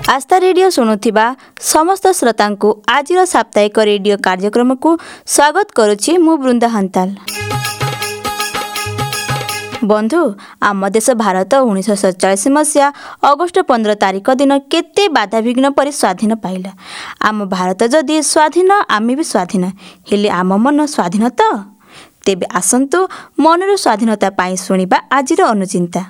आस्था radio शुणुथिबा समस्त श्रोता को आज साप्ताहिक रेडियो कार्यक्रम को स्वागत करुछि मु बृंदा हंताल। बंधु आम देश भारत 1947 मसीहा अगस्ट 15 तारिख दिन केते बाधाविघ्न पर स्वाधीन पाइला। आम भारत जदि स्वाधीन आमे भी स्वाधीन हेले आम मन स्वाधीन तो तेबे आसंतु मनर स्वाधीनता पाई शुणिबा आजिर अनुचिंता।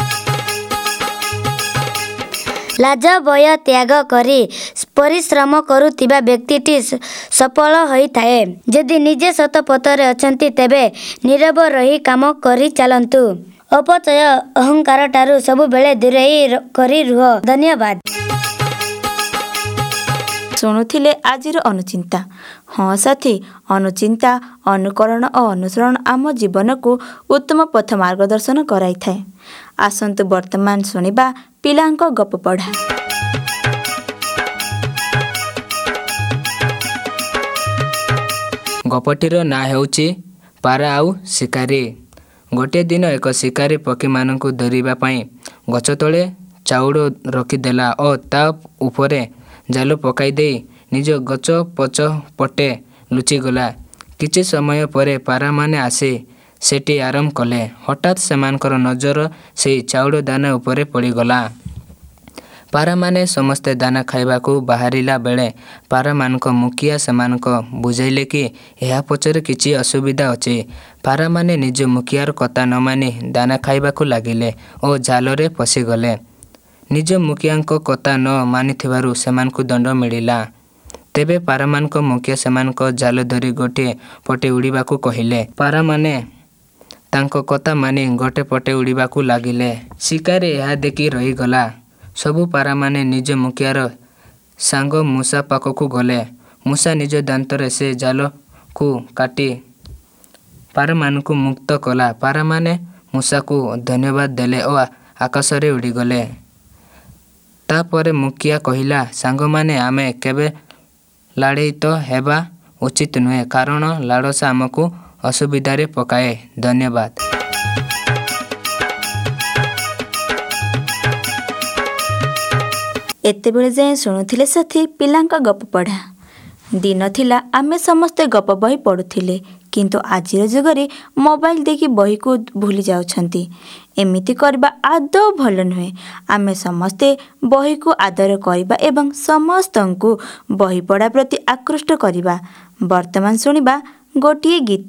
लाज भय त्याग करी परिश्रम करुथिबा व्यक्तिटी सफल होइथाए। यदि निजे सत पथरे अछंती तेबे नीरव रही काम करी चलंतु। अपचय अहंकार ठारू सब बेले दूरेई करी रुह। धन्यवाद। शुणुथिले आजिर अनुचिंता। हाँ साथी, अनुचिंता अनुकरण और अनुसरण आम जीवन को उत्तम पथ मार्गदर्शन कराई थाए। आसंतु वर्तमान शुणिबा पिलांको गप पढ़ा। गपटीर ना हेउची पारा आउ शिकारी। गोटे दिन एक शिकारी पक्षी मानकु धरिबा पई गछ तले चाउड़ रखिदेला और ता उपरे जाल पकाई दे निज गच पछ पटे लुचिगला। किछि समय परे पारा माने आसी सेठी आराम कले। हठात सेमानकर नजर से चाउड़ दाना उपरे पड़ीगला। पारा माने समस्ते दाना खाइबाकू बाहरिला बेले पारा मानक मुखिया सेमानक बुझाइले कि यह पछरे किछि असुविधा अछि। पारा माने निज मुखियार कथा न मानि दाना खाइबाकू लागिले और जालरे पशिगले। निज मुखियाଙ୍କ कथा न मानिथिबारु सेमानकू दंड मिलिला। तेबे पारा मानक मुखिया सेमानक जाल धरी गोटे पटे उड़ीबाकू कहिले। पारा माने तांको कथा मानि गोटे पटे उड़ीबाकू लागिले। शिकारी यह देखि रहीगला। सबु पारा माने निज मुखियार सांग मूसा पाखकू गले। मूसा निज दांतरे से जाल को काटी पारा मानकू मुक्त कला। पारा माने मूसा को धन्यवाद देले और आकाशरे उड़ीगले। तापरे मुखिया कहिला, सांग माने आमे केबे लाड़ित हेबा उचित नुहे कारण लाड़सा आमको असुविधारे पकाए। धन्यवाद। एते बेले जाए शुणुथिले साथी पिलांका गप पढ़ा। दिन थिला आमे समस्ते गप बही पढ़ुथिले किंतु आजिर जुगरे मोबाइल देखि बही को भूली जाउछंती। एमिति करबा आदौ भल नुहे। आमे समस्ते बही को आदर करिबा एवं समस्तंकु बही पढ़ा प्रति आकृष्ट करिबा। वर्तमान शुणिबा गोटिए गीत।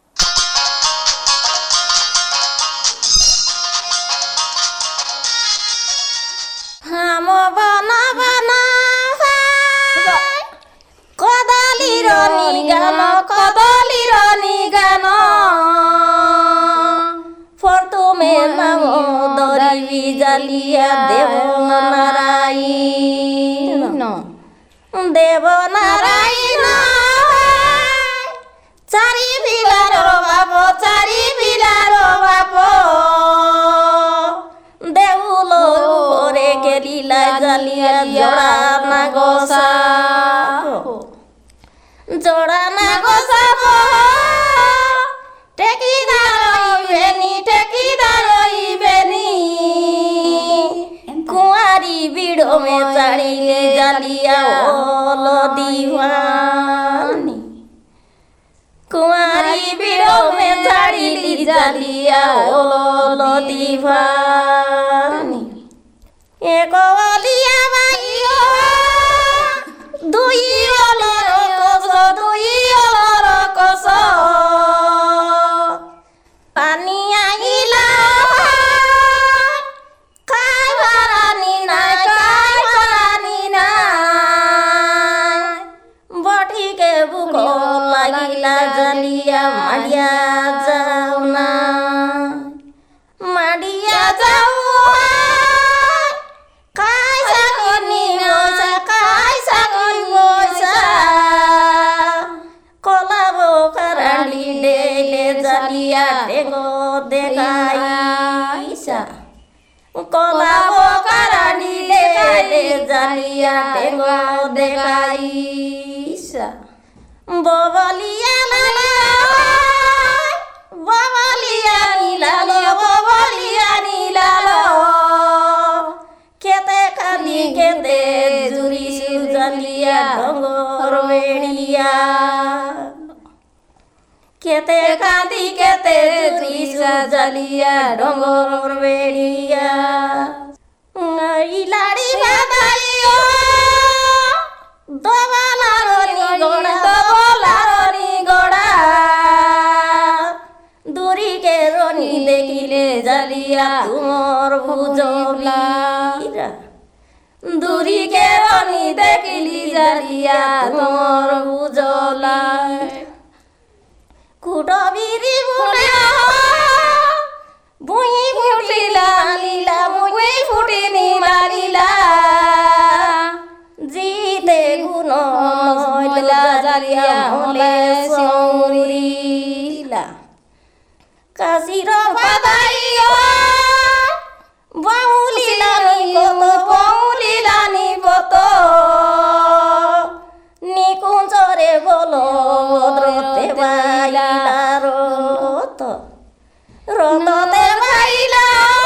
জালিয়া দেব নারায়ণ দেব নারায়ণ চারি বিলার বাপ চারি বিলার বাপ দেউল ওরে গেলিলা জালিয়া জোড়া না গোসা জোড়া না গোসা টেকিদার হইবেনি টেকিদার হইবেনি कुंवारी बीड़ो में चढ़ीले जालिया ओलो दीवानी कुंवारी बीड़ो में चढ़ीली जालिया ओलो दीवानी एक ओलिया बाइयो दुई ओलो कोसो दुई ओलो कोसो पानी आइला জালিয়া মাডিয়া যাও না মাডিয়া যাও কাইসা কনি মজা কাইসা কনি মজা কলাবো কারালি দেলে জালিয়া টেঙ্গো দেখাইসা কলাবো কারালি দেলে জালিয়া টেঙ্গো দেখাইসা ববলিয়া লালা ববলিয়া নীলালো ববলিয়া নীলালো খেতে খালি খেতে ଜାଲିଆ ଡଙ୍ଗର ବେଡ଼ିଆ କେତେ କାନ୍ଦି କେତେ ତୁରିସୁ ଜାଲିଆ ଡଙ୍ଗର ବେଡ଼ିଆ ଇଲାଡ଼ି ବାଦାଇଓ ଦବାଲାରନି ଗଡ଼ା দূরি কে রনি দেখিলে জালিয়া তোমার বুঝলা দূরি কে রনি দেখিলি জালিয়া তোমার বুঝলা কুটবিরি বুড়ে বুই ফুটিলা লীলা বুই ফুটিনি মারিলা জিতে গুণ মহিলা জালিয়া হলে সৌরিলা কাশির বাদাইও বাউলিলানি কত নিকুঞ্জরে বলো রতে বাইলা রততে বাইলা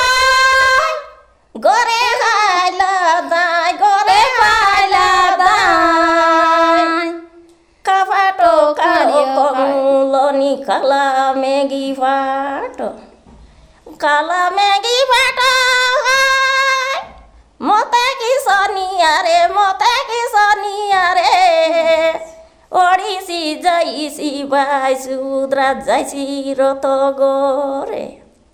গরে খাইলা দাই গরে খাইলা দাই কাফাটো কালো কমলনি কালা মেগি ফাটো কালা মেগি ফাটো মতে কি সনিয়ারে ওড়িশি যাইছি বাই সুদ্রা যাইছি রত গরে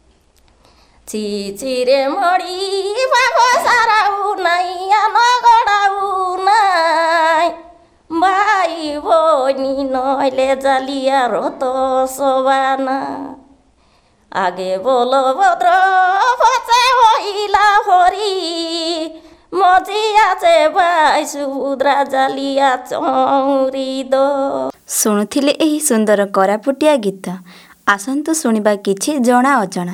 চিচিরে মরি বাঘ সারাও নাই নগড়াও নাই ভাই বনি নইলে জালিয়া রত সবানা আগে বলো ভদ্র পচে হইলা হরি মজি আছে ভাই সুদ্রা জালিয়া চৌরি দো। ଶୁଣୁଥିଲେ ଏହି ସୁନ୍ଦର କରାପୁଟିଆ ଗୀତ। ଆସନ୍ତୁ ଶୁଣିବା କିଛି ଜଣା ଅଜଣା।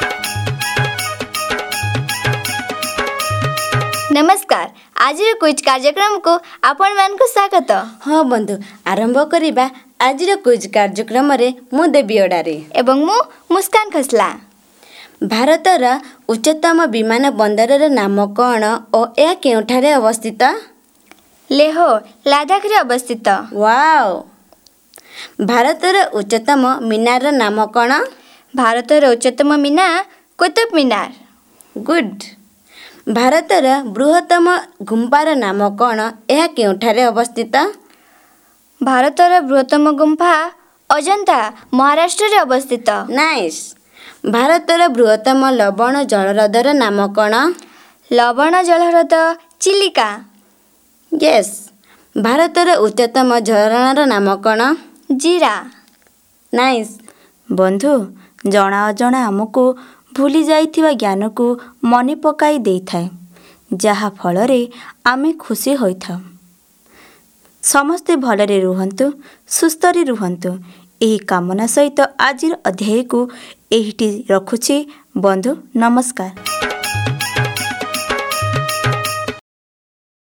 ନମସ୍କାର, ଆଜିର କୁଇଜ୍ କାର୍ଯ୍ୟକ୍ରମକୁ ଆପଣମାନଙ୍କୁ ସ୍ୱାଗତ। ହଁ ବନ୍ଧୁ, ଆରମ୍ଭ କରିବା ଆଜିର କୁଇଜ୍ କାର୍ଯ୍ୟକ୍ରମରେ ମୁଁ ଦେବୀ ଅଡ଼ାରେ ଏବଂ ମୁଁ ମୁସ୍କାନ ଖୋସଲା। ଭାରତର ଉଚ୍ଚତମ ବିମାନ ବନ୍ଦରର ନାମ କ'ଣ ଓ ଏହା କେଉଁଠାରେ ଅବସ୍ଥିତ? ଲେହ, ଲାଦାଖରେ ଅବସ୍ଥିତ। ୱାଓ! ଭାରତର ଉଚ୍ଚତମ ମିନାରର ନାମ କ'ଣ? ଭାରତର ଉଚ୍ଚତମ ମିନାର କୁତୁବ ମିନାର। ଗୁଡ୍! ଭାରତର ବୃହତ୍ତମ ଗୁମ୍ଫାର ନାମ କ'ଣ? ଏହା କେଉଁଠାରେ ଅବସ୍ଥିତ? ଭାରତର ବୃହତ୍ତମ ଗୁମ୍ଫା ଅଜନ୍ତା, ମହାରାଷ୍ଟ୍ରରେ ଅବସ୍ଥିତ। ନାଇସ୍! ଭାରତର ବୃହତ୍ତମ ଲବଣ ଜଳହ୍ରଦର ନାମ କ'ଣ? ଲବଣ ଜଳହ୍ରଦ ଚିଲିକା। ୟେସ୍! ଭାରତର ଉଚ୍ଚତମ ଝରଣାର ନାମ କ'ଣ? ଜିରା। ନାଇସ୍! ବନ୍ଧୁ, ଜଣା ଅଜଣା ଆମକୁ ଭୁଲି ଯାଇଥିବା ଜ୍ଞାନକୁ ମନେ ପକାଇ ଦେଇଥାଏ, ଯାହା ଫଳରେ ଆମେ ଖୁସି ହୋଇଥାଉ। ସମସ୍ତେ ଭଲରେ ରୁହନ୍ତୁ, ସୁସ୍ଥରେ ରୁହନ୍ତୁ, ଏହି କାମନା ସହିତ ଆଜିର ଅଧ୍ୟାୟକୁ ଏଇଠି ରଖୁଛି। ବନ୍ଧୁ, ନମସ୍କାର।